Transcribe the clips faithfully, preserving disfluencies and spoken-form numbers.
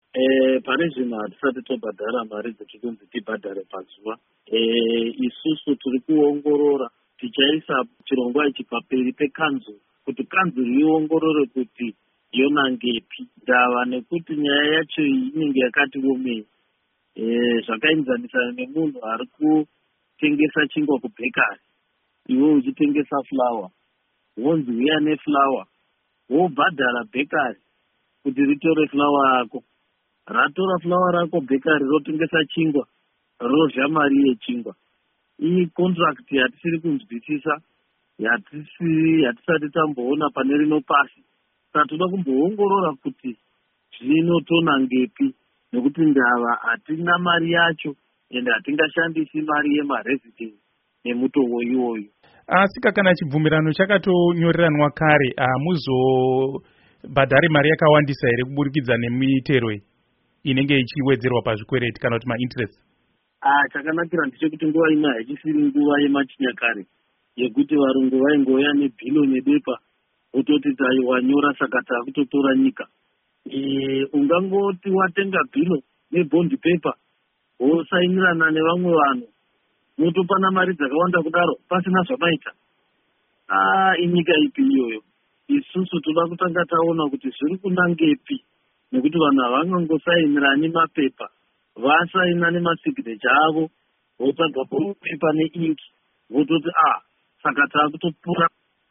Eh, pane zvino hatisati tobhadhara mari dzatiri kunzi tibhadhare pazuva. Eh, isusu tiri kuongorora tichaisa chirongwa ichi paperi pekanzuru kuti kanzuru iongorore kuti yonangepi ndava nekuti nyaya yacho inenge yakati omei. Eh, zvakainzanisana nemunhu ari kutengesa chingwa kubhekari, iwe uchitengesa fulawa, wonzi uya nefulawa, wobhadhara bhekari kuti ritore fulawa yako. Ratora fulawa rako bhekari rotengesa chingwa, rozha mari yechingwa. Iyi contract yatisiri kunzwisisa, yatisiri yatisati tamboona pane rino pasi. Saka toda kumboongorora kuti zvinotonangepi, nekuti ndava hatina mari yacho ende hatingashandisi mari yemaresidence nemutowo iwoyo. Asika kana chibvumirano chakatonyoreranwa kare, hamuzobhadhari mari yakawandisa here kuburikidza nemitero inenge ichiwedzerwa pazvikwereti kana kuti mainterest? Ah, chakanakira ndechekuti nguva ino haichisiri nguva yemachinyakare yekuti varungu vaingoya nebhilo nebepa utoti wanyora saka takutotora nyika. E, ungangoti watenga bhilo nebondi pepa wosainirana nevamwe vanhu motopana mari dzakawanda kudaro pasina zvamaita. Ah, inyika ipi iyoyo? Isusu toda kutanga taona kuti zviri kunangepi, nekuti vanhu havangangosainirani mapepa, vasaina nemasignature avo, votsvaga pepa neingi vototi ah, saka takutopura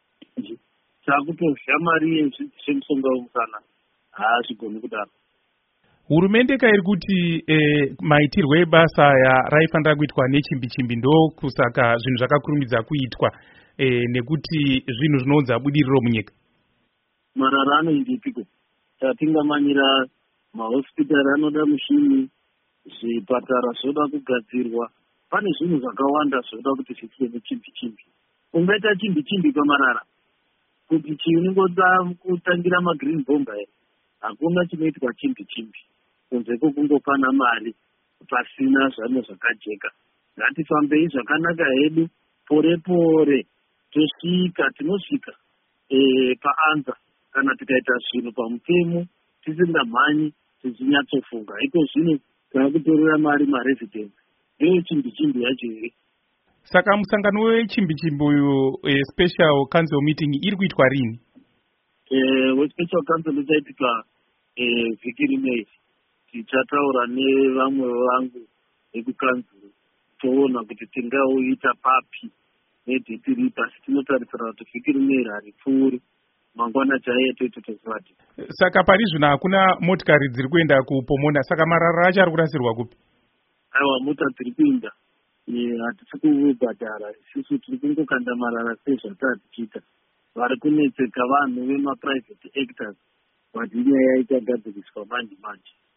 takutozha mari yezvemusonga wemusana. Ha, zvigoni kudaro. Hurumende kairi kuti eh, maitirwo ebasa aya raifanira kuitwa nechimbi-chimbi, ndo kusaka zvinhu zvakakurumidza kuitwa eh, nekuti zvinhu zvinounza budiriro munyika. Marara anoindipiko? Tatingamanyira mahospitari anoda mushini, zvipatara zvoda kugadzirwa, pane zvinhu zvakawanda zvoda kuti zviitwe nechimbi-chimbi. Ungaita chimbi-chimbi pamarara kuti chinongoda kutangira magreen bomba here? Hakuna chinoitwa chimbi-chimbi kunze kwokungopana mari pasina zvano zvakajeka. Ngatifambei zvakanaka hedu, pore-pore tosvika, tinosvika e, paanza kana tikaita zvinhu pamutemo tisingamhanyi tichinyatsofunga. Iko zvino taakutorera mari maresidence ndeyo chimbi-chimbi yacho here. Saka musangano wechimbi-chimbi uyu e, special council meeting iri kuitwa rini? Eh, wespecial council uchaitika eh, vhiki rinei. Tichataura nevamwe vangu vekukanzuru toona kuti tingauita papi nedheti ripi, asi tinotarisira kuti vhiki rinei haripfuuri, mangwana chaiye toite tozivati. Saka pari zvino hakuna motikari dziri kuenda kupomona, saka marara acho ari kurasirwa kupi? Aiwa, mota dziri kuinda, hatisi kubhadhara, isusu tiri kungokanda marara sezvataa tichiita. Vari kunetseka vanhu vemaprivate actors, vati nyaya ichagadziriswa manje manje.